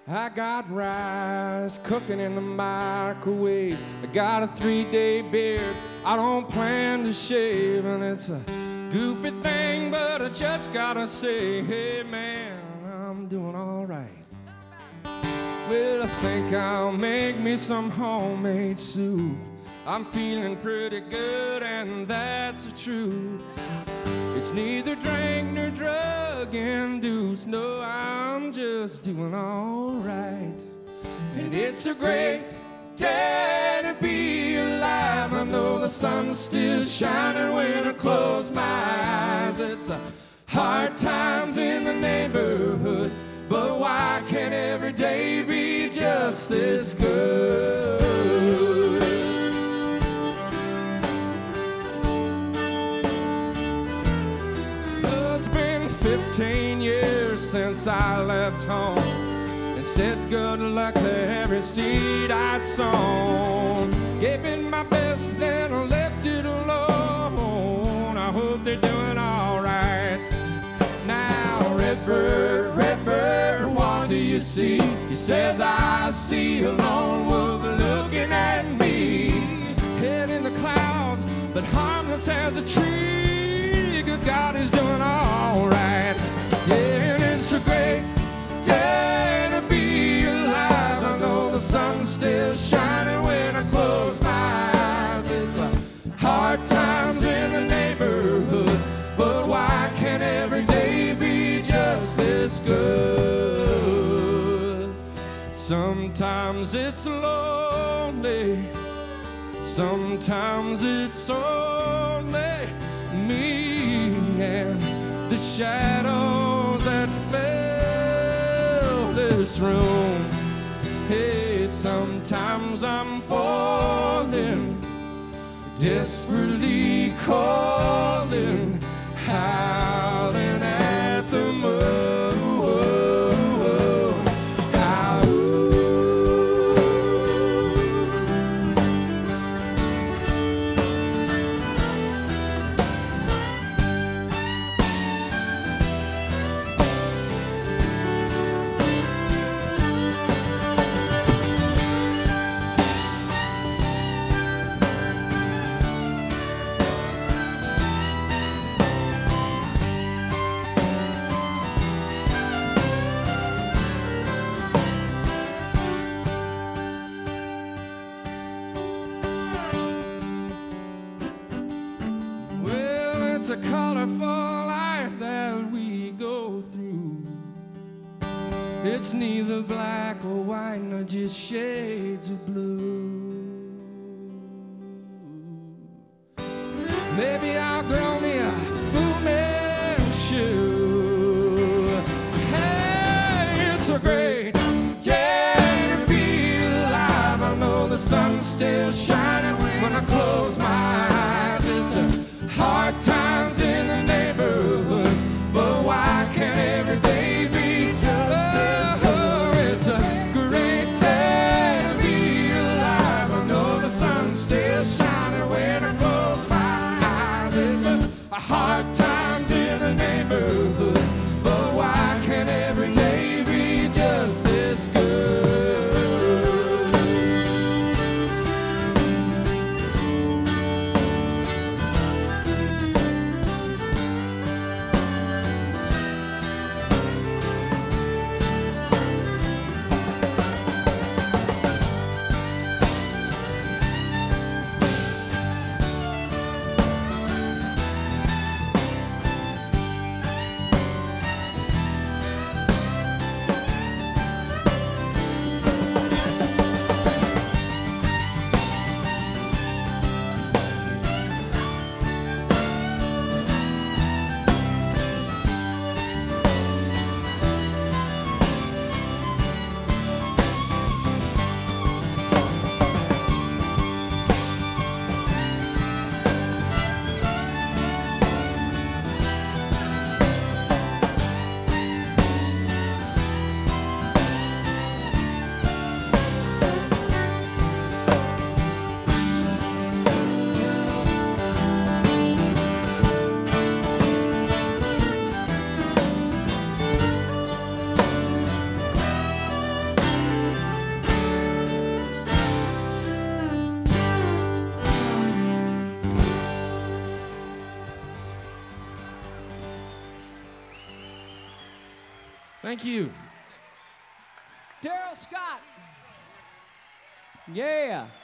I got rice cooking in the microwave. I got a 3-day beard. I don't plan to shave, and it's a goofy thing, but I just gotta say, hey man, I'm doing all right. Well, I think I'll make me some homemade soup. I'm feeling pretty good, and that's the truth. It's neither drink nor drug induced. No, I'm just doing all right. And it's a great day to be alive. I know the sun's still shining when I close my eyes. It's hard times in the neighborhood, but why can't every day be just this good? Well, it's been 15 years since I left home and said good luck to every seed I'd sown. Gave it my best, then I left it alone. I hope they're doing all right. Now, Redbird, what do you see? He says, I see a lone wolf looking at me. Head in the clouds, but harmless as a tree. Good God is doing all right. Yeah, and it's a great day to be alive. I know the sun's still shining when I close my eyes. It's hard times in the neighborhood, but why can't every day be just this good? Sometimes it's lonely, sometimes it's only me and the shadows that fill this room. Hey, sometimes I'm falling, desperately calling, howling at the moon. It's a colorful life that we go through. It's neither black or white, nor just shades of blue. Maybe I'll grow me a Fu Manchu. Hey, it's a great day to be alive. I know the sun's still shining when I close my eyes. It's a hard times in the neighborhood, but why can't every day be just this good? It's a great day to be alive. I know the sun's still shining when I close my eyes. It's a hard times in the neighborhood, but why can't every day be just this good? Thank you. Daryl Scott. Yeah.